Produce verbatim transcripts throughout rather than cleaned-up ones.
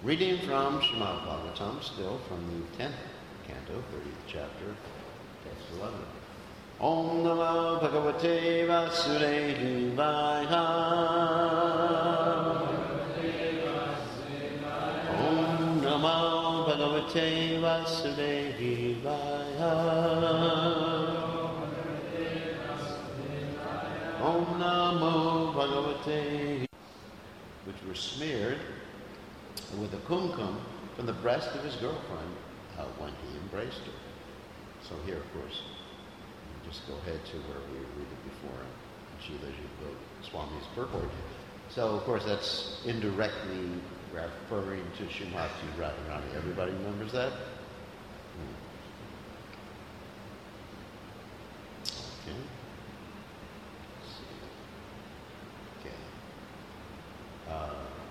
Reading from Srimad Bhagavatam, still from the tenth canto, thirtieth chapter, text eleven. Om Namo Bhagavate Vasudevaya. Om Namo Bhagavate Vasudevaya. Om Namo Bhagavate, which were smeared with a kumkum from the breast of his girlfriend uh, when he embraced her. So here, of course, we just go ahead to where we read it before in Srila Jiva Swami's purport. So, of course, that's indirectly referring to Srimati Radharani. Everybody remembers that? Hmm. Okay. Let's see. Okay. Uh,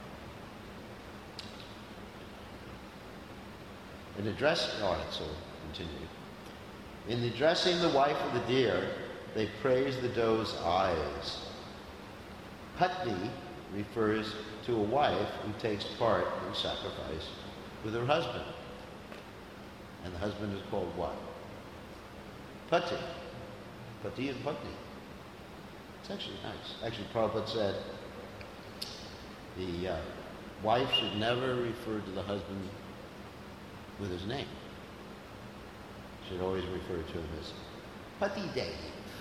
In addressing, all right, so continue. In addressing the wife of the deer, they praise the doe's eyes. Patni refers to a wife who takes part in sacrifice with her husband. And the husband is called what? Pati. Pati and Patni. It's actually nice. Actually, Prabhupada said the uh, wife should never refer to the husband with his name. Should always refer to him as Pati Dev.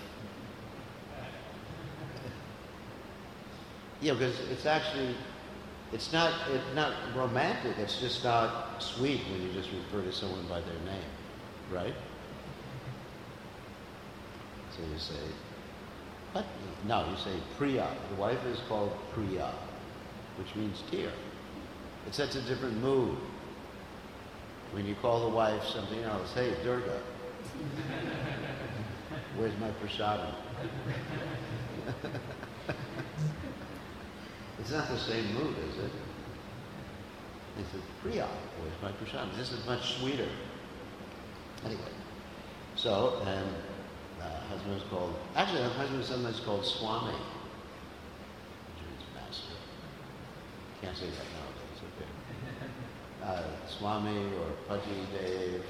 Yeah, because it's actually, it's not, it's not romantic. It's just not sweet when you just refer to someone by their name, right? So you say Patni. No, you say Priya. The wife is called Priya, which means dear. It sets a different mood. When you call the wife something else, hey, Durga, where's my prasadam? It's not the same mood, is it? It's a Priya, where's my prasadam? This is much sweeter. Anyway, so, and uh, husband is called, actually, the husband is sometimes called Swami, which means master. Can't say that nowadays, okay. Uh, Swami or Pati Dev,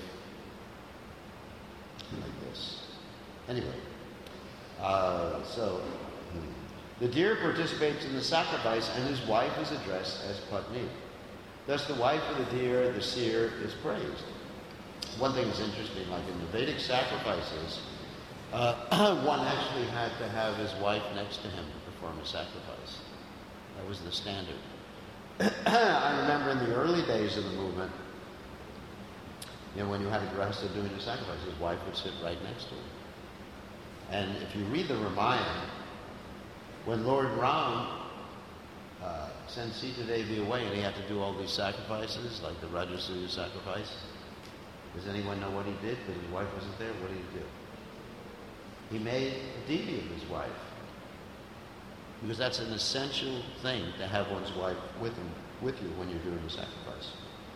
like this. Anyway, uh, so hmm. the deer participates in the sacrifice and his wife is addressed as Patni. Thus the wife of the deer, the seer, is praised. One thing is interesting, like in the Vedic sacrifices, uh, one actually had to have his wife next to him to perform a sacrifice. That was the standard. I remember in the early days of the movement, you know, when you had a grahastha doing the sacrifice, his wife would sit right next to him. And if you read the Ramayana, when Lord Ram uh, sent Sita Devi away and he had to do all these sacrifices, like the Rajasuya sacrifice, does anyone know what he did? Because his wife wasn't there, what did he do? He made a deity of his wife. Because that's an essential thing to have one's wife with him, with you when you're doing the sacrifice.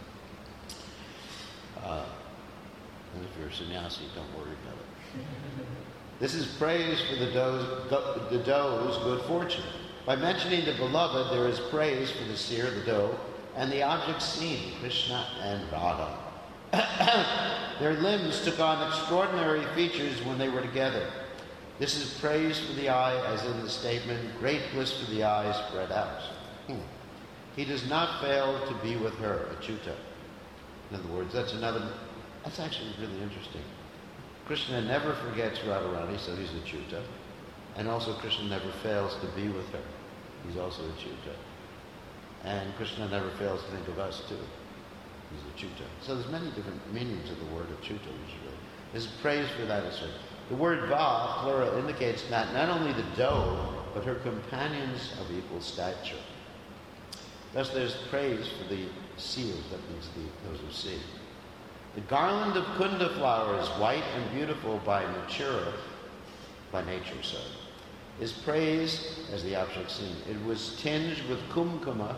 Uh, and if you're a sannyasi, don't worry about it. This is praise for the doe's, the doe's good fortune. By mentioning the beloved, there is praise for the seer, the doe, and the objects seen, Krishna and Radha. Their limbs took on extraordinary features when they were together. This is praise for the eye, as in the statement, great bliss for the eye spread out. Hmm. He does not fail to be with her, Achyuta. In other words, that's another, that's actually really interesting. Krishna never forgets Radharani, so he's Achyuta. And also Krishna never fails to be with her. He's also Achyuta. And Krishna never fails to think of us too. He's Achyuta. So there's many different meanings of the word Achyuta usually. This is praise for that assertion. The word va, plural, indicates that not only the doe, but her companions of equal stature. Thus there's praise for the seers, that means the, those who see. The garland of kunda flowers, white and beautiful by nature, by nature, so, is praised as the object seen. It was tinged with kumkuma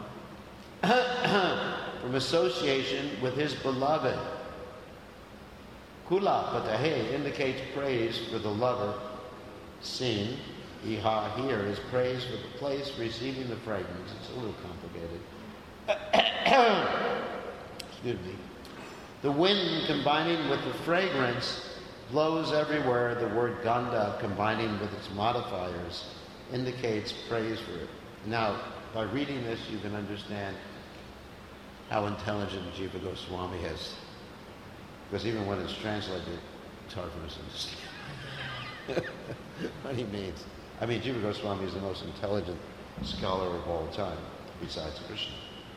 from association with his beloved. Kula patahe indicates praise for the lover seen. Iha here is praise for the place receiving the fragrance. It's a little complicated. excuse me, the wind combining with the fragrance blows everywhere. The word ganda combining with its modifiers indicates praise for it. Now, by reading this, you can understand how intelligent Jiva Goswami is. Because even when it's translated, it's hard for us to understand what he means. I mean, Jiva Goswami is the most intelligent scholar of all time, besides Krishna.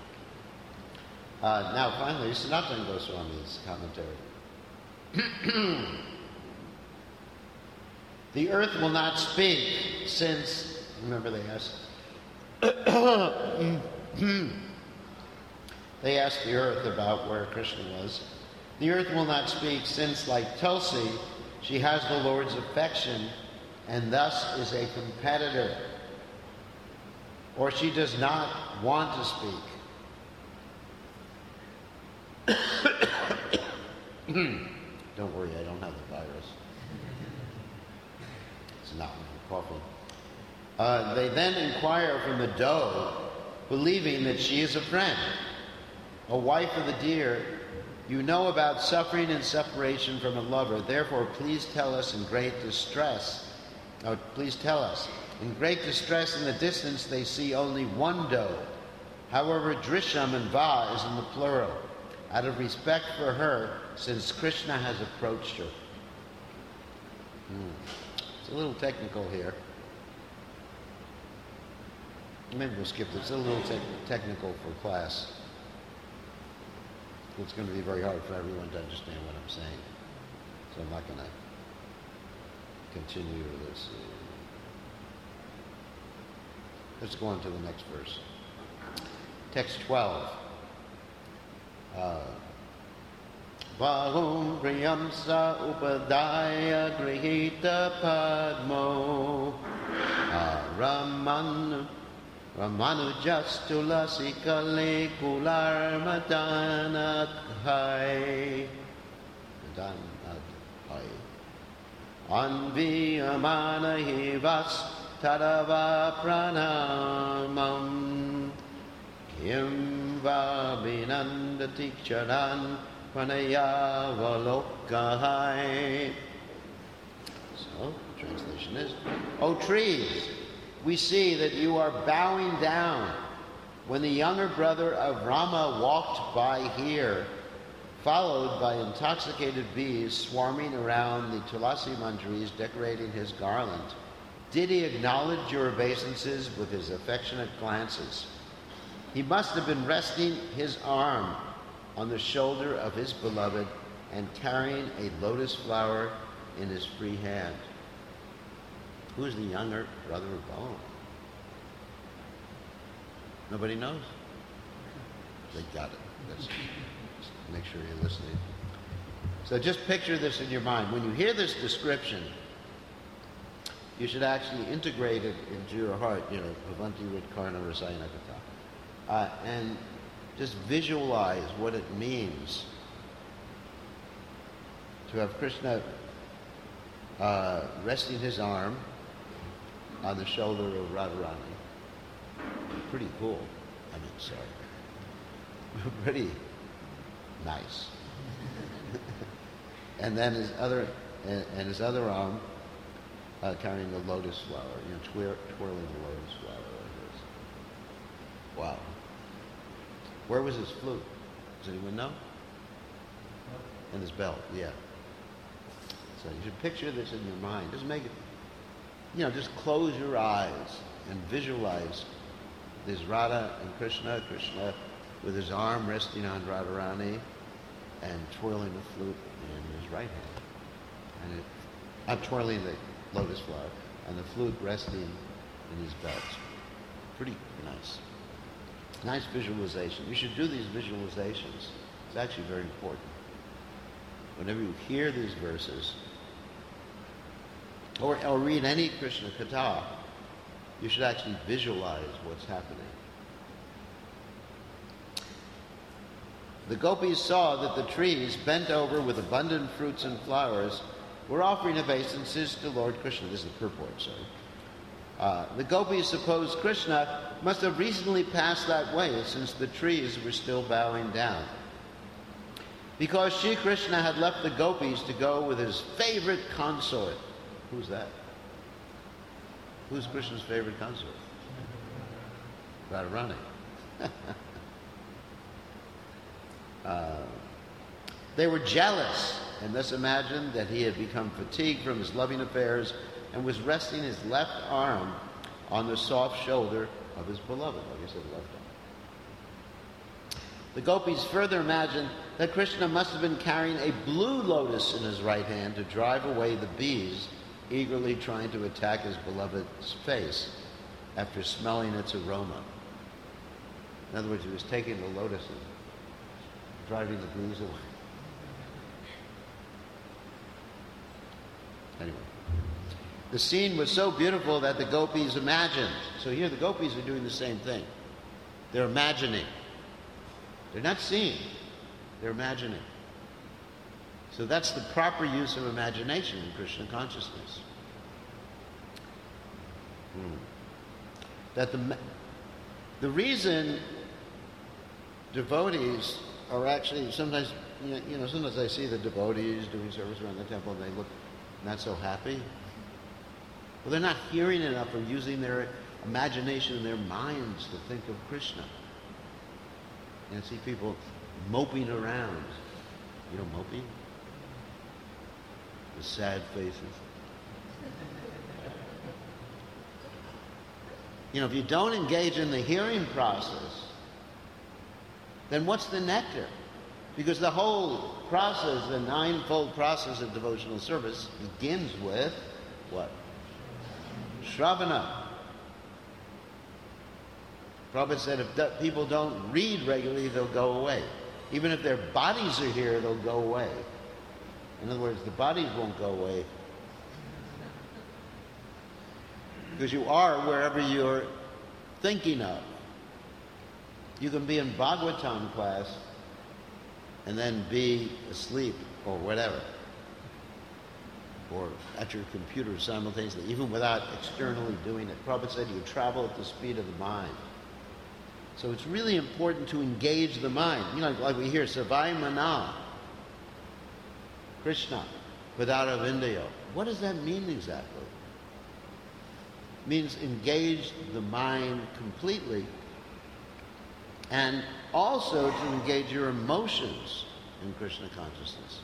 Uh, now, finally, Sanatana Goswami's commentary. The earth will not speak since, remember they asked, they asked the earth about where Krishna was. The earth will not speak since, like Tulsi, she has the Lord's affection and thus is a competitor. Or she does not want to speak. Don't worry, I don't have the virus. It's not coughing. Uh, they then inquire from the doe, believing that she is a friend. A wife of the deer, you know about suffering and separation from a lover. Therefore, please tell us in great distress. Oh, please tell us. In great distress in the distance, they see only one doe. However, Drisham and Va is in the plural, out of respect for her, since Krishna has approached her. Hmm. It's a little technical here. Maybe we'll skip this. It's a little te- technical for class. It's going to be very hard for everyone to understand what I'm saying. So I'm not going to continue this. Let's go on to the next verse. Text twelve. Bahum Priyamsa Upadaya Grihita Padmo Raman Ramanujastulasikale Kular Madanadhai Madanadhai Anviyamana Hivas Tadava Pranamam Kim Vabinanda Tikcharan Pranayavalokkahai. So, the translation is, O trees, we see that you are bowing down. When the younger brother of Rama walked by here, followed by intoxicated bees swarming around the Tulasi Manjaris decorating his garland, did he acknowledge your obeisances with his affectionate glances? He must have been resting his arm on the shoulder of his beloved and carrying a lotus flower in his free hand. Who is the younger brother of Balaam? Nobody knows? They got it. Let's make sure you're listening. So just picture this in your mind. When you hear this description, you should actually integrate it into your heart, you know, Bhavanti Ritkarna Rasayana Katha. Uh, and just visualize what it means to have Krishna uh, resting his arm on the shoulder of Radharani. Pretty cool. I mean, sorry. Pretty nice. And then his other, and, and his other arm uh, carrying the lotus flower, you know, twir- twirling the lotus flower like this. Wow. Where was his flute? Does anyone know? In his belt, yeah. So you should picture this in your mind. Just make it, you know, just close your eyes and visualize this Radha and Krishna, Krishna with his arm resting on Radharani and twirling the flute in his right hand. And it, I'm twirling the lotus flower and the flute resting in his belt. Pretty nice. Nice visualization. You should do these visualizations. It's actually very important. Whenever you hear these verses, or, or read any Krishna Katha, you should actually visualize what's happening. The gopis saw that the trees, bent over with abundant fruits and flowers, were offering obeisances to Lord Krishna. This is the purport, sorry. Uh, the gopis supposed Krishna must have recently passed that way, since the trees were still bowing down. because Shri Krishna had left the gopis to go with his favorite consort. Who's that? Who's Krishna's favorite consort? Radharani. uh, they were jealous and thus imagined that he had become fatigued from his loving affairs and was resting his left arm on the soft shoulder of his beloved, like I said, left arm. The gopis further imagined that Krishna must have been carrying a blue lotus in his right hand to drive away the bees eagerly trying to attack his beloved's face after smelling its aroma. In other words, he was taking the lotus and driving the bees away. Anyway, the scene was so beautiful that the gopis imagined. So here the gopis are doing the same thing. They're imagining. They're not seeing. They're imagining. So that's the proper use of imagination in Krishna consciousness. Hmm. That the the reason devotees are actually sometimes, you know, sometimes I see the devotees doing service around the temple and they look not so happy. Well, they're not hearing enough or using their imagination and their minds to think of Krishna. And I see people moping around. You know, moping? The sad faces. You know, if you don't engage in the hearing process, then what's the nectar? Because the whole process, the ninefold process of devotional service, begins with what? Shravana. Prabhupada said if people don't read regularly, they'll go away. Even if their bodies are here, they'll go away. In other words, the bodies won't go away. Because you are wherever you're thinking of. You can be in Bhagavatam class and then be asleep or whatever. Or at your computer simultaneously, even without externally doing it. Prabhupada said you travel at the speed of the mind. So it's really important to engage the mind. You know, like we hear, Savai Mana, Krishna, without Avindayo. What does that mean exactly? It means engage the mind completely and also to engage your emotions in Krishna consciousness.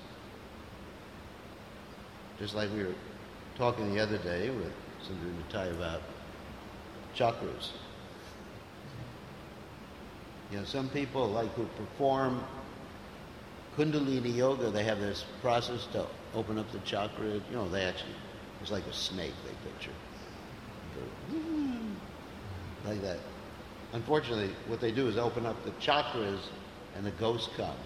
Just like we were talking the other day with Sundari Natai about chakras. You know, some people like who perform Kundalini yoga, they have this process to open up the chakra. You know, they actually, it's like a snake they picture. Like that. Unfortunately, what they do is open up the chakras and the ghosts come.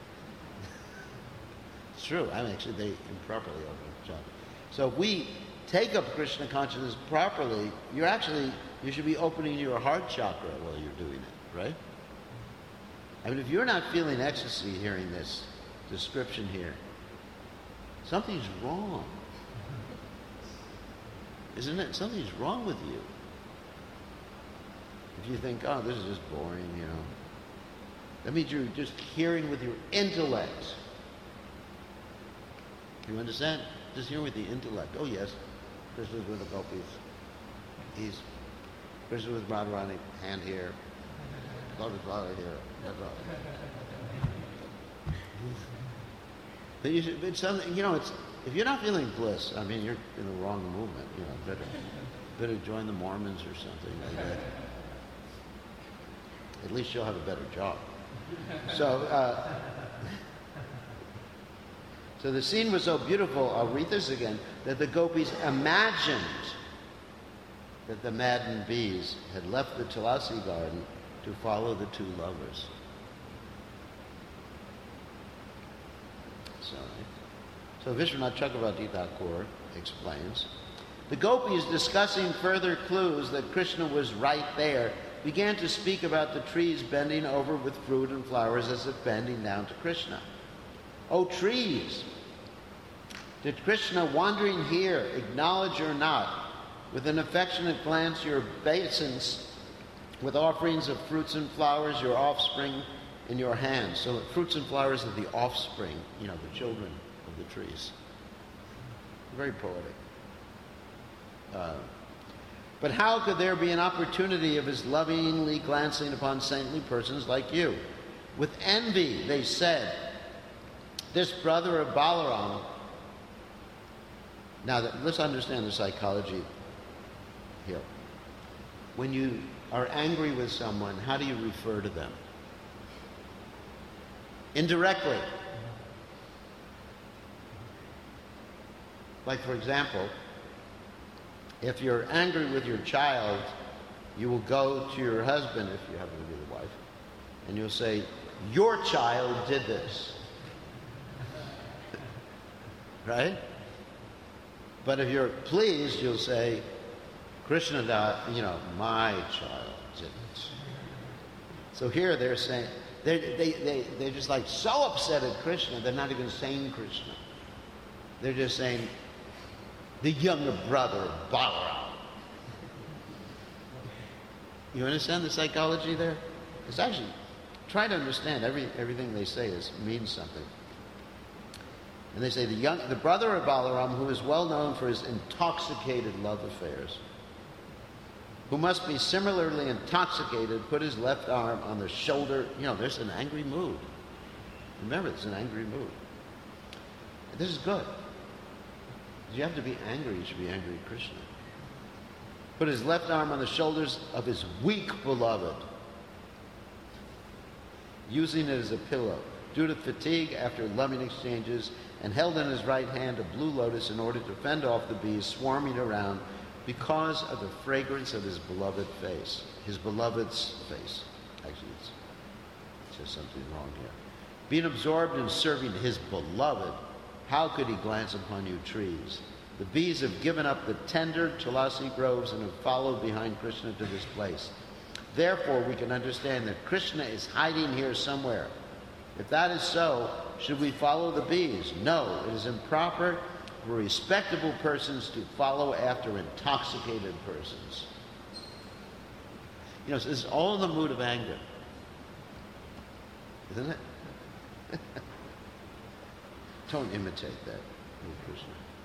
It's true. I mean, actually, they improperly open up the chakras. So if we take up Krishna consciousness properly, you're actually, you should be opening your heart chakra while you're doing it, right? I mean, if you're not feeling ecstasy hearing this description here, something's wrong. Isn't it? Something's wrong with you. If you think, oh, this is just boring, you know. That means you're just hearing with your intellect. You understand? Just hearing with the intellect. Oh, yes, Krishna's with the gopis. He's Krishna with Radharani, hand here. Lord is Radha here. That's all. But you should, it's something, you know, it's, if you're not feeling bliss, I mean, you're in the wrong movement. You know, better, better join the Mormons or something like that. At least you'll have a better job. So, uh, so the scene was so beautiful, I'll read this again, that the gopis imagined that the maddened bees had left the Tulasi garden to follow the two lovers. So, so Vishwanath Chakravarti Thakur explains, the gopis, discussing further clues that Krishna was right there, began to speak about the trees bending over with fruit and flowers as if bending down to Krishna. O trees, did Krishna wandering here acknowledge or not, with an affectionate glance, your obeisance with offerings of fruits and flowers, your offspring in your hands. So the fruits and flowers of the offspring, you know, the children of the trees. Very poetic. Uh, but how could there be an opportunity of his lovingly glancing upon saintly persons like you? With envy, they said, this brother of Balaram. Now, let's understand the psychology here. When you are angry with someone, how do you refer to them? Indirectly. Like, for example, if you're angry with your child, you will go to your husband, if you happen to be the wife, and you'll say, your child did this. Right? But if you're pleased, you'll say, Krishna, you know, my child did it. So here they're saying, they're, they, they, they're just like so upset at Krishna, they're not even saying Krishna. They're just saying, the younger brother of Balaram. You understand the psychology there? It's actually, try to understand every, everything they say is means something. And they say, the, young, the brother of Balaram, who is well known for his intoxicated love affairs, who must be similarly intoxicated, put his left arm on the shoulder. You know, there's an angry mood. Remember, it's an angry mood. This is good. You have to be angry, you should be angry at Krishna. Put his left arm on the shoulders of his weak beloved, using it as a pillow, due to fatigue after loving exchanges, and held in his right hand a blue lotus in order to fend off the bees swarming around because of the fragrance of his beloved face. His beloved's face. Actually, it's, it says something wrong here. Being absorbed in serving his beloved, how could he glance upon you trees? The bees have given up the tender Tulasi groves and have followed behind Krishna to this place. Therefore, we can understand that Krishna is hiding here somewhere. If that is so, should we follow the bees? No, it is improper for respectable persons to follow after intoxicated persons. You know, so this is all in the mood of anger. Isn't it? Don't imitate that with Krishna.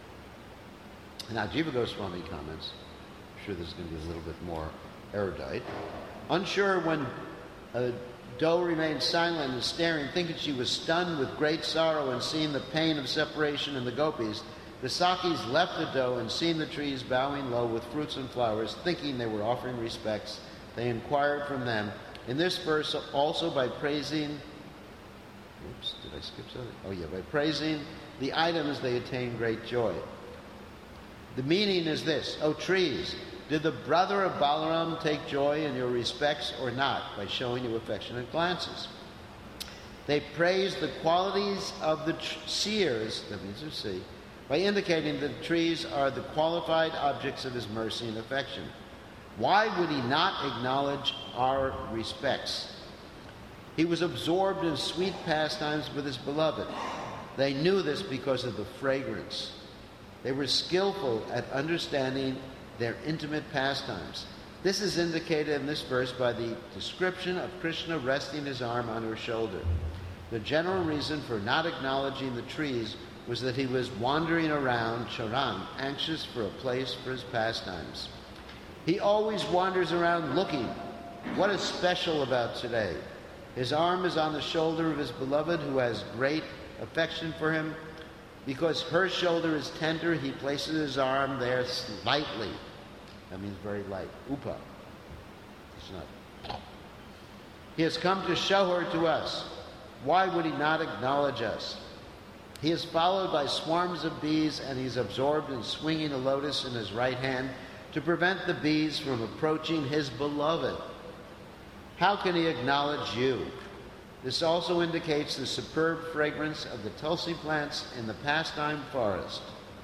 Now, Jiva Goswami comments. I'm sure this is going to be a little bit more erudite. Unsure when a doe remained silent and staring, thinking she was stunned with great sorrow and seeing the pain of separation in the gopis, the Sakis left the doe and seeing the trees bowing low with fruits and flowers, thinking they were offering respects, they inquired from them. In this verse, also by praising, oops, did I skip something? Oh yeah, by praising the items, they attain great joy. The meaning is this: O trees, did the brother of Balaram take joy in your respects or not by showing you affectionate glances? They praised the qualities of the tr- seers, that means to see, by indicating that the trees are the qualified objects of his mercy and affection. Why would he not acknowledge our respects? He was absorbed in sweet pastimes with his beloved. They knew this because of the fragrance. They were skillful at understanding their intimate pastimes. This is indicated in this verse by the description of Krishna resting his arm on her shoulder. The general reason for not acknowledging the trees was that he was wandering around Charan, anxious for a place for his pastimes. He always wanders around looking. What is special about today? His arm is on the shoulder of his beloved, who has great affection for him. Because her shoulder is tender, he places his arm there slightly. That means very light. Upa. It's not. He has come to show her to us. Why would he not acknowledge us? He is followed by swarms of bees, and he's absorbed in swinging a lotus in his right hand to prevent the bees from approaching his beloved. How can he acknowledge you? This also indicates the superb fragrance of the tulsi plants in the pastime forest.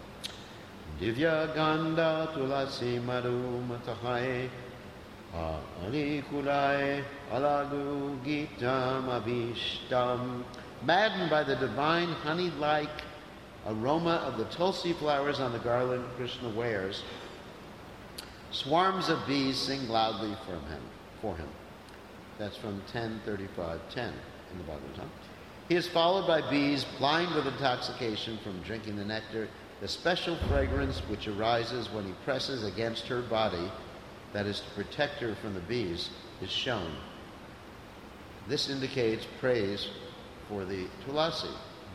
Divya ganda tulasi maru matahai ali kulai alagu gitam avishtam. Maddened by the divine honey-like aroma of the tulsi flowers on the garland Krishna wears, swarms of bees sing loudly from him, for him. That's from ten thirty-five ten. in the Bhagavatam. He is followed by bees, blind with intoxication from drinking the nectar. The special fragrance which arises when he presses against her body, that is to protect her from the bees, is shown. This indicates praise for the tulasi.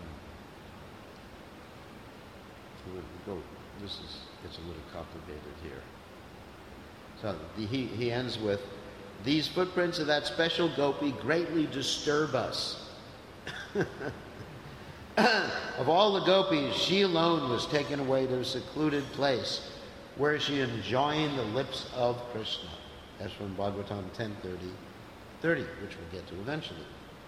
Go. This is gets a little complicated here. So the, he, he ends with, these footprints of that special gopi greatly disturb us. Of all the gopis, she alone was taken away to a secluded place where she enjoying the lips of Krishna. That's from Bhagavatam ten thirty, thirty, which we'll get to eventually.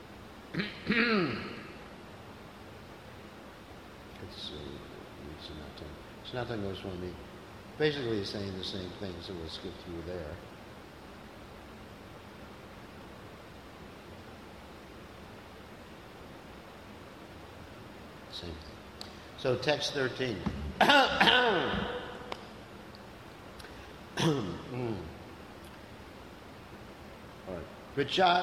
It's uh, Sanatana Goswami basically is saying the same thing, so we'll skip through there. Same thing. So text thirteen. mm. All right. Pritchard.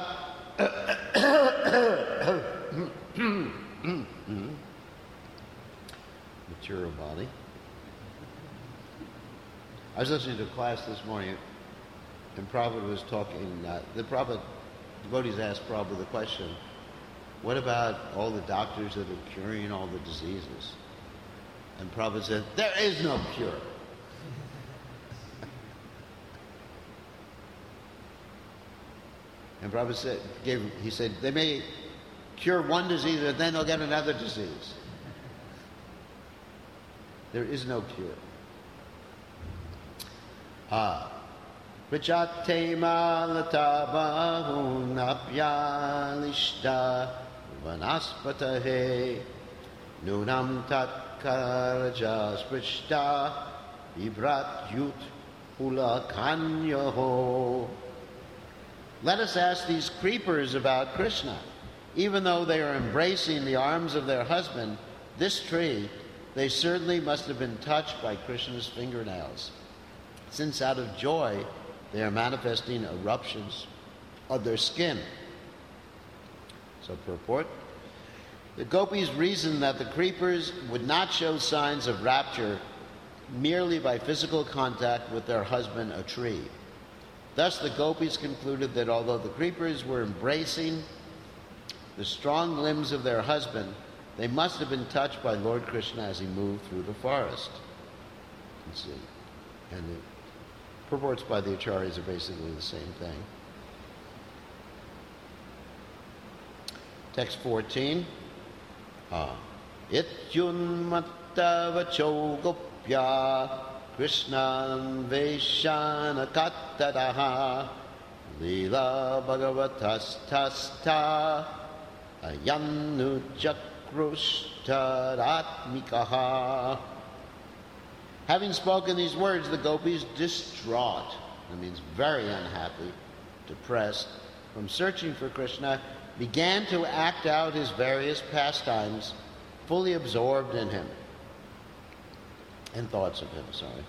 Material body. I was listening to a class this morning, and Prabhupada was talking. Uh, the Prabhupada devotees asked Prabhupada the question, what about all the doctors that are curing all the diseases? And Prabhupada said, there is no cure. And Prabhupada said, gave, he said, they may cure one disease and then they'll get another disease. There is no cure. Ah. Prichatema latabahunapyalishta vanaspatahe nunam tatkaraja sprishta vibrat yut ulakanyaho. Let us ask these creepers about Krishna. Even though they are embracing the arms of their husband, this tree, they certainly must have been touched by Krishna's fingernails, since out of joy they are manifesting eruptions of their skin. So purport. The gopis reasoned that the creepers would not show signs of rapture merely by physical contact with their husband, a tree. Thus the gopis concluded that although the creepers were embracing the strong limbs of their husband, they must have been touched by Lord Krishna as he moved through the forest. Let's see. And the purports by the acharyas are basically the same thing. Text fourteen. Ityunmatta vacho gopya Krishnan veshana kattadaha lila bhagavatastasta ayannu chakrushtaratmikaha. Having spoken these words, the gopis, distraught, that means very unhappy, depressed, from searching for Krishna, began to act out his various pastimes, fully absorbed in him, and thoughts of him, sorry.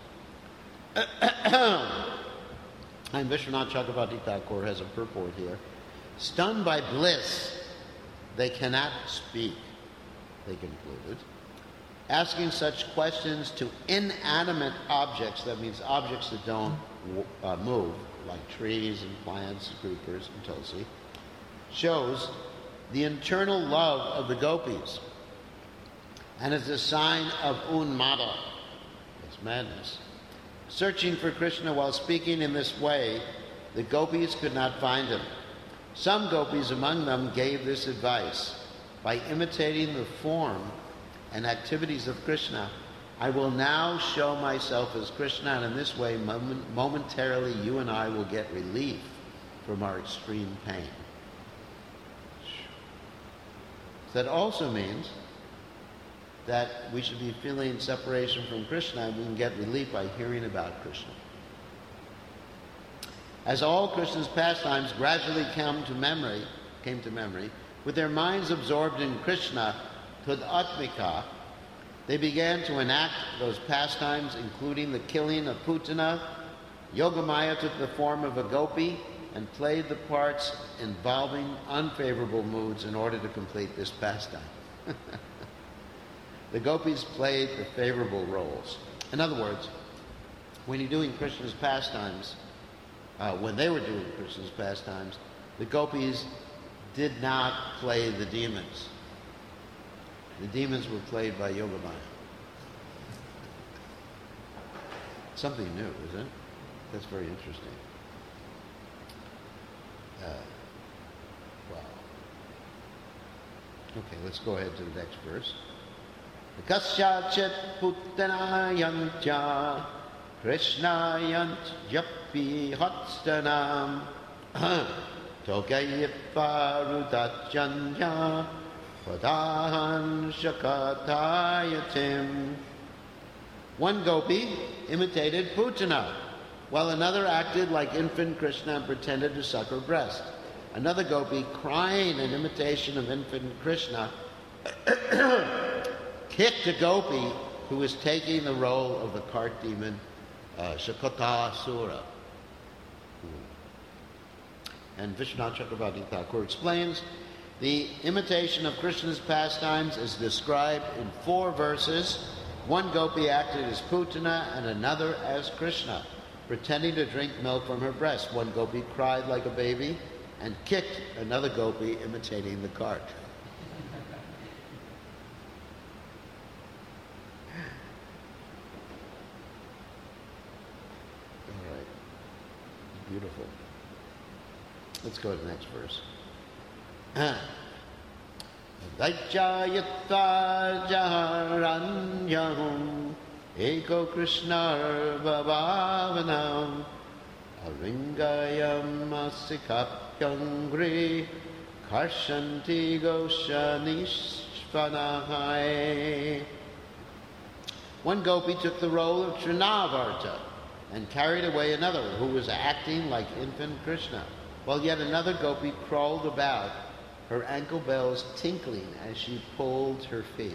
And Vishwanath Chakravarti Thakur has a purport here. Stunned by bliss, they cannot speak, they concluded. Asking such questions to inanimate objects, that means objects that don't uh, move, like trees and plants, creepers and tulsi, shows the internal love of the gopis and is a sign of unmada, it's madness. Searching for Krishna while speaking in this way, the gopis could not find him. Some gopis among them gave this advice: by imitating the form and activities of Krishna, I will now show myself as Krishna, and in this way moment, momentarily you and I will get relief from our extreme pain. That also means that we should be feeling separation from Krishna, and we can get relief by hearing about Krishna. As all Krishna's pastimes gradually came to memory, came to memory, with their minds absorbed in Krishna, Tadatmika, they began to enact those pastimes, including the killing of Putana. Yogamaya took the form of a gopi, and played the parts involving unfavorable moods in order to complete this pastime. The gopis played the favorable roles. In other words, when you're doing Krishna's pastimes, uh, when they were doing Krishna's pastimes, the gopis did not play the demons. The demons were played by Yogamaya. Something new, isn't it? That's very interesting. Uh, wow. Okay, let's go ahead to the next verse. Kasyachit puttanayancha krishnayant japi hatstanam togayiparudachanya padahan shakatayatim. One gopi imitated Putana, while another acted like infant Krishna and pretended to suck her breast. Another gopi, crying in imitation of infant Krishna, kicked a gopi who was taking the role of the cart demon uh, Shakatasura. And Vishwanath Chakravarti Thakur explains, the imitation of Krishna's pastimes is described in four verses. One gopi acted as Putana and another as Krishna, pretending to drink milk from her breast. One gopi cried like a baby and kicked another gopi imitating the cart. All right. Beautiful. Let's go to the next verse. Daityayatva jaharanyam eko krishnar bhavanam aringayam asikapyangri karshanti goshanishvanahai. One gopi took the role of Trinavarta and carried away another who was acting like infant Krishna, while yet another gopi crawled about, her ankle bells tinkling as she pulled her feet.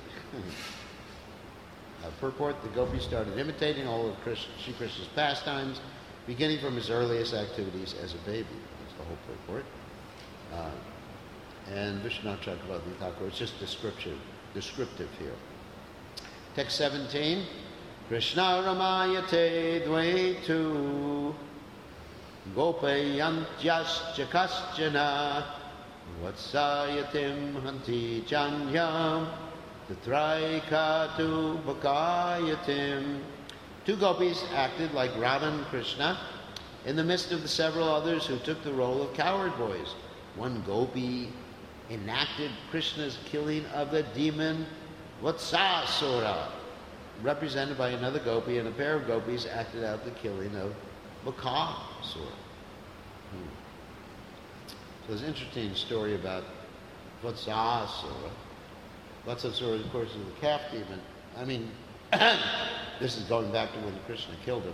uh, purport, the gopi started imitating all of Krishna, Shri Krishna's pastimes, beginning from his earliest activities as a baby. That's the whole purport. Uh, and Vishwanath Chakravarti Thakur, it's just descriptive, descriptive here. Text seventeen, Krishna Ramayate Dvaitu Gopayantyascha kaschana Vatsayatim hanti chanyam tatraikatu bhakayatim. Two gopis acted like Radha and Krishna in the midst of the several others who took the role of coward boys. One gopi enacted Krishna's killing of the demon Vatsasura, represented by another gopi, and a pair of gopis acted out the killing of Bakasura. Hmm. So there's an interesting story about Vatsasura. Vatsasura, of course, is the calf demon. I mean, this is going back to when Krishna killed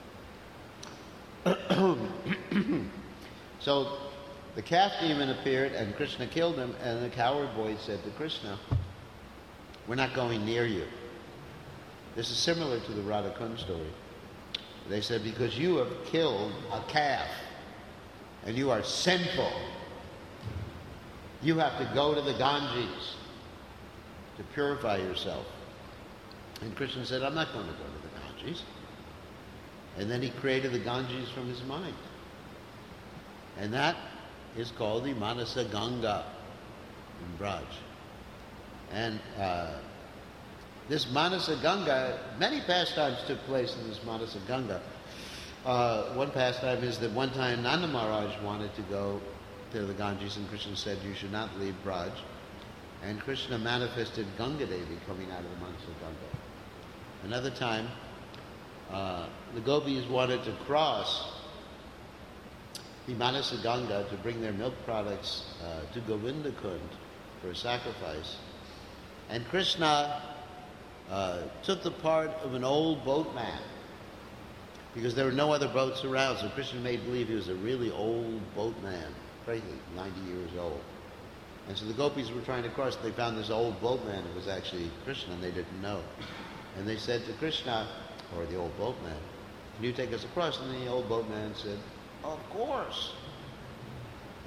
him. So the calf demon appeared and Krishna killed him, and the coward boy said to Krishna, "We're not going near you." This is similar to the Radha Kund story. They said, because you have killed a calf and you are sinful, you have to go to the Ganges to purify yourself. And Krishna said, I'm not going to go to the Ganges. And then he created the Ganges from his mind. And that is called the Manasa Ganga in Braj. And uh, this Manasa Ganga, many pastimes took place in this Manasa Ganga. Uh, one pastime is that one time Nanda Maharaj wanted to go to the Ganges, and Krishna said, you should not leave Braj. And Krishna manifested Ganga Devi coming out of the Manasa Ganga. Another time, uh, the gopis wanted to cross the Manasa Ganga to bring their milk products uh, to Govinda Kund for a sacrifice. And Krishna uh, took the part of an old boatman because there were no other boats around. So Krishna made believe he was a really old boatman, crazy, ninety years old. And so the gopis were trying to cross. They found this old boatman. It was actually Krishna, and they didn't know. And they said to Krishna, or the old boatman, can you take us across? And the old boatman said, of course.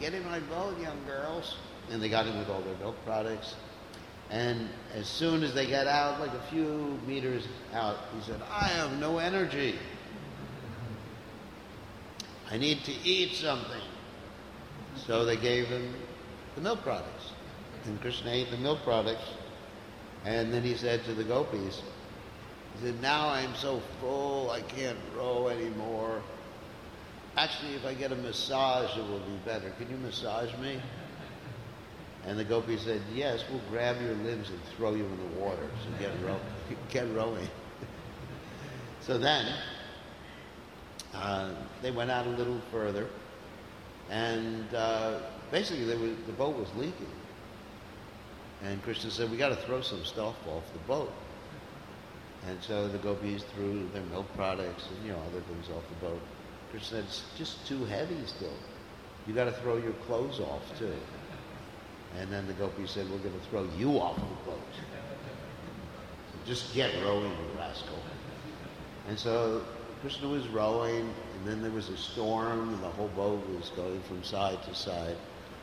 get in my boat, young girls. And they got in with all their milk products. And as soon as they got out, like a few meters out, he said, I have no energy. I need to eat something. So they gave him the milk products. And Krishna ate the milk products. And then he said to the gopis, he said, now I'm so full, I can't row anymore. Actually, if I get a massage, it will be better. Can you massage me? And the gopis said, yes, we'll grab your limbs and throw you in the water. So get, row- get rowing. So then, uh, they went out a little further. And uh, basically, they were, the boat was leaking. And Krishna said, we got to throw some stuff off the boat. And so the gopis threw their milk products and, you know, other things off the boat. Krishna said, it's just too heavy still. You got to throw your clothes off, too. And then the gopis said, we're going to throw you off the boat. So just get rowing, you rascal. And so Krishna was rowing, and then there was a storm, and the whole boat was going from side to side.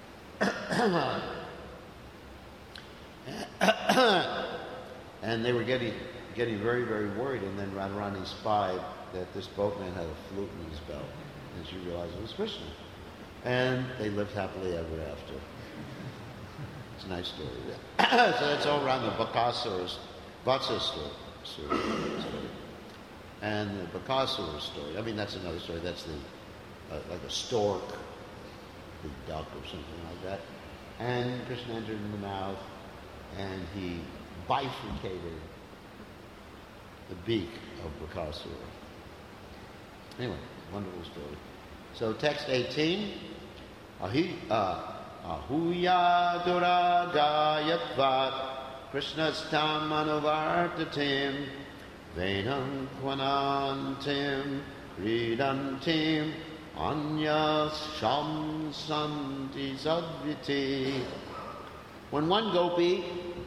And they were getting getting very, very worried, and then Radharani spied that this boatman had a flute in his belt, and she realized it was Krishna. And they lived happily ever after. It's a nice story. Yeah. So that's all around the Bakasura's Vatsa story. story. And the Bakasura story, I mean, that's another story. That's the uh, like a stork, the duck or something like that. And Krishna entered in the mouth, and he bifurcated the beak of Bakasura. Anyway, wonderful story. So text eighteen, Ahi, uh, Ahuya duragayatvat Krishnastam anuvartatim Venam kvanantim Kridantim Anya shamsanti sadviti. When one gopi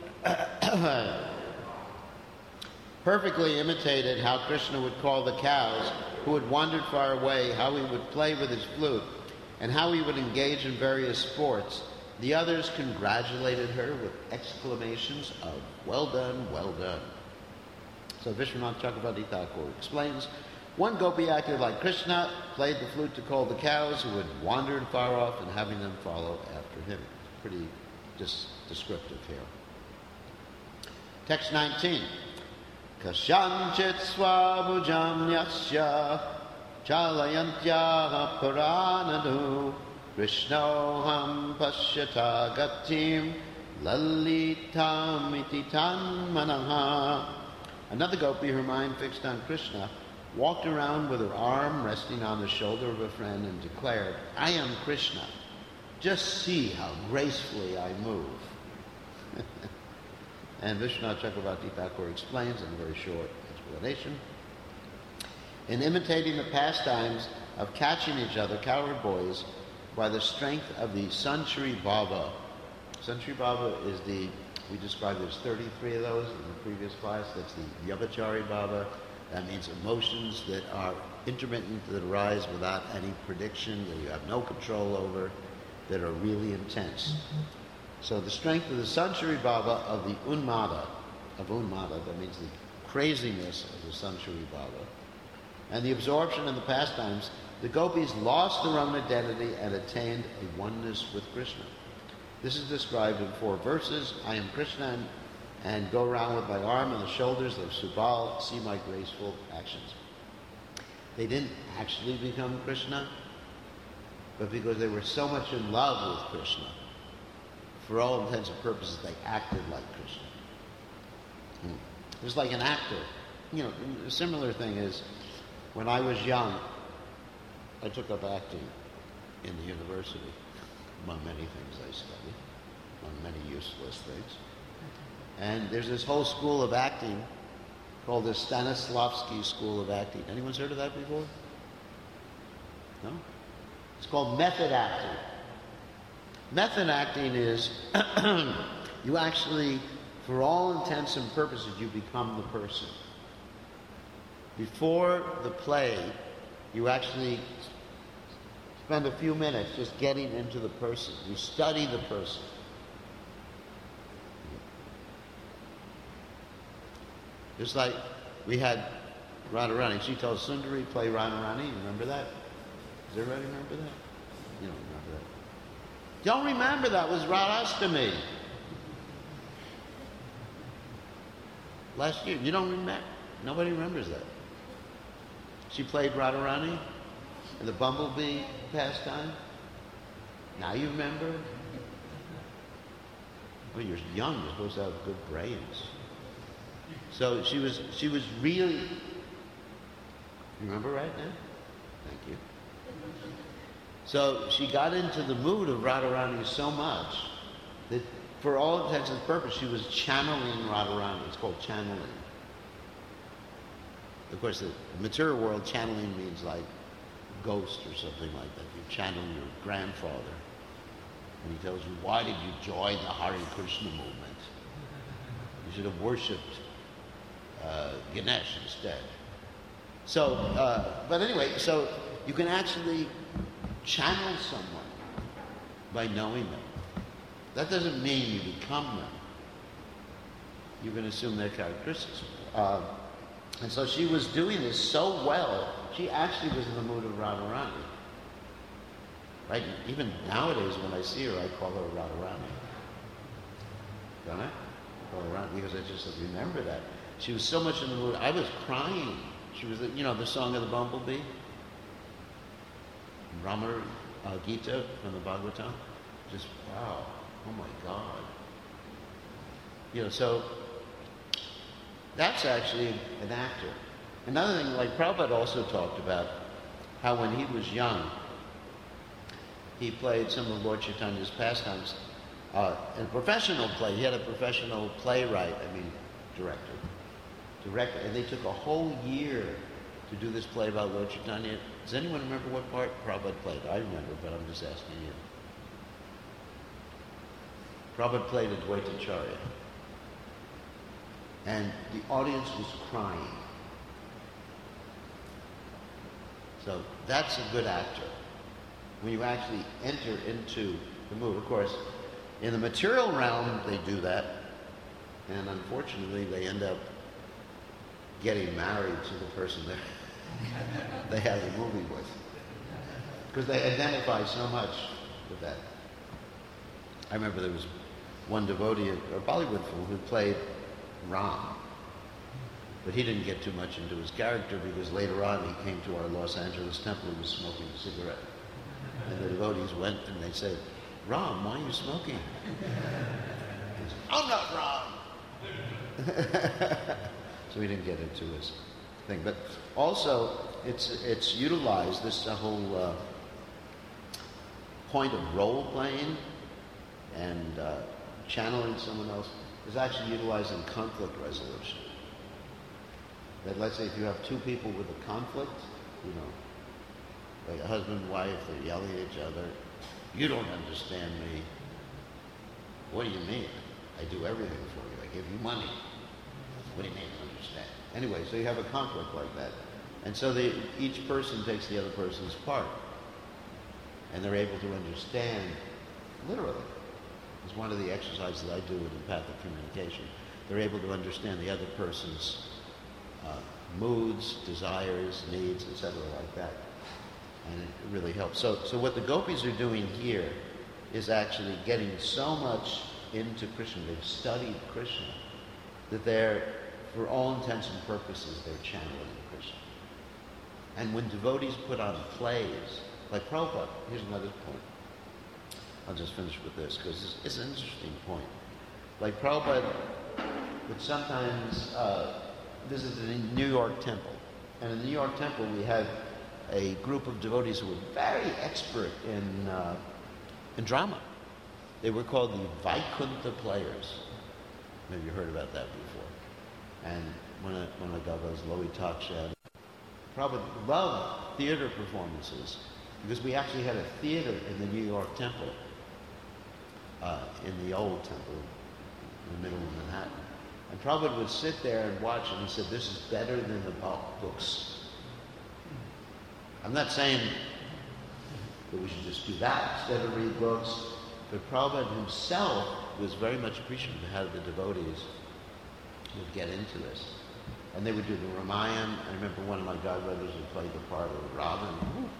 perfectly imitated how Krishna would call the cows who had wandered far away, how he would play with his flute, and how he would engage in various sports, the others congratulated her with exclamations of, well done, well done. So Vishwanath Chakravarti Thakur explains, one gopi acted like Krishna, played the flute to call the cows who had wandered far off, and having them follow after him. Pretty just descriptive here. Text nineteen. Kasyanchit swabhujam yasya chalayantya puranadu Krishnoham pashyata gatim lalitam iti tanmanaha. Another gopi, her mind fixed on Krishna, walked around with her arm resting on the shoulder of a friend and declared, I am Krishna. Just see how gracefully I move. And Vishwanath Chakravarti Thakur explains in a very short explanation. In imitating the pastimes of catching each other, cowherd boys, by the strength of the Sanchari Bhava. Sanchari Bhava is the, we described there's thirty-three of those in the previous class. That's the Vyabhachari Bhava. That means emotions that are intermittent, that arise without any prediction, that you have no control over, that are really intense. So the strength of the Sanchari Bhava of the Unmada, of Unmada, that means the craziness of the Sanchari Bhava, and the absorption in the pastimes, the gopis lost their own identity and attained a oneness with Krishna. This is described in four verses. I am Krishna and, and go around with my arm on the shoulders of Subal, see my graceful actions. They didn't actually become Krishna, but because they were so much in love with Krishna, for all intents and purposes, they acted like Krishna. Hmm. It was like an actor. You know, a similar thing is, when I was young, I took up acting in the university, among many things I studied, among many useless things. And there's this whole school of acting called the Stanislavski School of Acting. Anyone's heard of that before? No? It's called method acting. Method acting is you actually, for all intents and purposes, you become the person. Before the play, you actually spend a few minutes just getting into the person. You study the person. Just like we had Radharani. She told Sundari, play Radharani. You remember that? Does everybody remember that? You don't remember that. Don't remember that was Radhastami. Last year. You don't remember? Nobody remembers that. She played Radharani in the bumblebee pastime. Now you remember? Well, you're young. You're supposed to have good brains. So she was. She was really. You remember right now? Thank you. So she got into the mood of Radharani so much that, for all intents and purposes, she was channeling Radharani. It's called channeling. Of course, the material world, channeling means like ghost or something like that. You channel your grandfather, and he tells you, why did you join the Hare Krishna movement? You should have worshipped uh, Ganesh instead. So, uh, but anyway, so you can actually channel someone by knowing them. That doesn't mean you become them. You can assume their characteristics. Uh, and so she was doing this so well, she actually was in the mood of Radharani. Right? Even nowadays when I see her, I call her Radharani. Don't I? I call her Radharani because I just remember that. She was so much in the mood. I was crying. She was, you know, the song of the bumblebee? Rama uh, Gita from the Bhagavatam. Just, wow. Oh my God. You know, so that's actually an actor. Another thing, like Prabhupada also talked about how when he was young, he played some of Lord Chaitanya's pastimes uh, in a professional play. He had a professional playwright, I mean, director. Director, and they took a whole year to do this play about Lord Chaitanya. Does anyone remember what part Prabhupada played? I remember, but I'm just asking you. Prabhupada played Advaitacharya. And the audience was crying. So that's a good actor. When you actually enter into the mood. Of course, in the material realm, they do that. And unfortunately, they end up getting married to the person that they had the movie with. Because they identify so much with that. I remember there was one devotee, a Bollywood film, who played Ram. But he didn't get too much into his character because later on he came to our Los Angeles temple and was smoking a cigarette. And the devotees went and they said, Ram, why are you smoking? He said, I'm not Ram! So he didn't get into his thing. But also, it's it's utilized, this whole uh, point of role-playing and uh, channeling someone else is actually utilized in conflict resolution. That let's say if you have two people with a conflict, you know, like a husband and wife, they're yelling at each other, you don't understand me. What do you mean? I do everything for you. I give you money. What do you mean understand? Anyway, so you have a conflict like that. And so they, each person takes the other person's part. And they're able to understand, literally. It's one of the exercises I do in empathic communication. They're able to understand the other person's uh, moods, desires, needs, et cetera, like that. And it really helps. So, so what the gopis are doing here is actually getting so much into Krishna. They've studied Krishna that they're, for all intents and purposes, they're channeling Krishna. And when devotees put on plays, like Prabhupada, here's another point. I'll just finish with this, because it's, it's an interesting point. Like Prabhupada would sometimes uh, visit the New York Temple. And in the New York Temple, we had a group of devotees who were very expert in, uh, in drama. They were called the Vaikuntha Players. Maybe you heard about that before. And one of, one of the Gavas, Lohi Taksha, Prabhupada loved theater performances because we actually had a theater in the New York Temple, uh, in the old temple, in the middle of Manhattan. And Prabhupada would sit there and watch, and he said, this is better than the books. I'm not saying that we should just do that instead of read books. But Prabhupada himself was very much appreciative of how the devotees would get into this. And they would do the Ramayana. I remember one of my godbrothers who played the part of Ravan.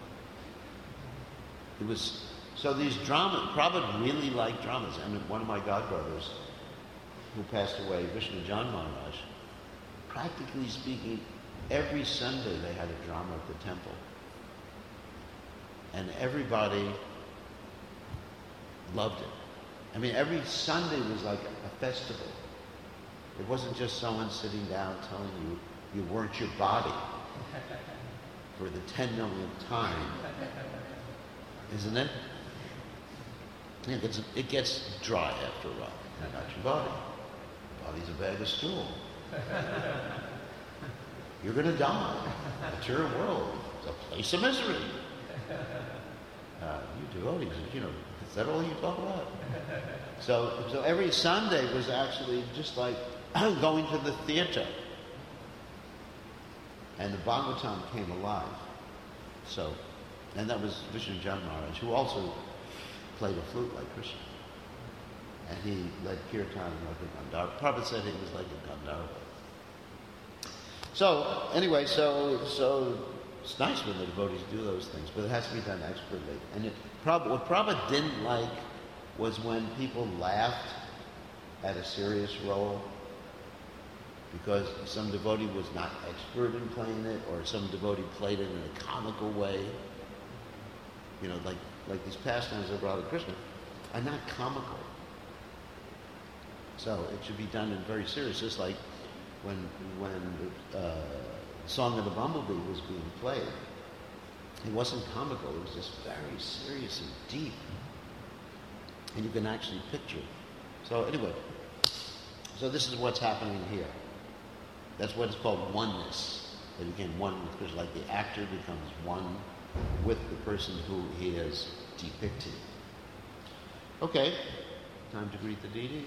It was, so these dramas, Prabhupada really liked dramas. And one of my godbrothers, who passed away, Vishnu John Maharaj, practically speaking, every Sunday they had a drama at the temple. And everybody loved it. I mean, every Sunday was like a festival. It wasn't just someone sitting down telling you you weren't your body for the ten millionth time. Isn't it? It gets, it gets dry after a while. You're not your body. Your body's a bag of stool. You're going to die. Material world. It's a place of misery. Uh, you devotees, you know, is that all you talk about? So, so every Sunday was actually just like going to the theater. And the Bhagavatam came alive. So, and that was Vishnu John Maharaj, who also played a flute like Krishna. And he led kirtan like a Gandharva. Prabhupada said he was like a Gandharva. So, anyway, so so it's nice when the devotees do those things, but it has to be done expertly. And it, what Prabhupada didn't like was when people laughed at a serious role because some devotee was not expert in playing it, or some devotee played it in a comical way. You know, like like these pastimes of Radha Krishna are not comical. So it should be done in very serious, just like when when the uh, Song of the Bumblebee was being played. It wasn't comical, it was just very serious and deep. And you can actually picture it. So anyway, so this is what's happening here. That's what is called oneness. They became one with Krishna, like the actor becomes one with the person who he is depicting. Okay, time to greet the deities.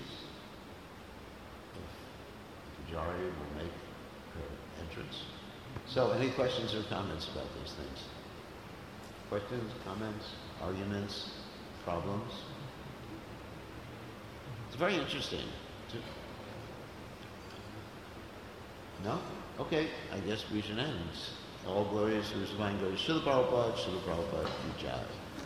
Pujari will make her entrance. So, any questions or comments about these things? Questions, comments, arguments, problems? It's very interesting. No? Okay, I guess we should end. All glories to the divine glories. Srila Prabhupada, Srila Prabhupada, Ki Jai.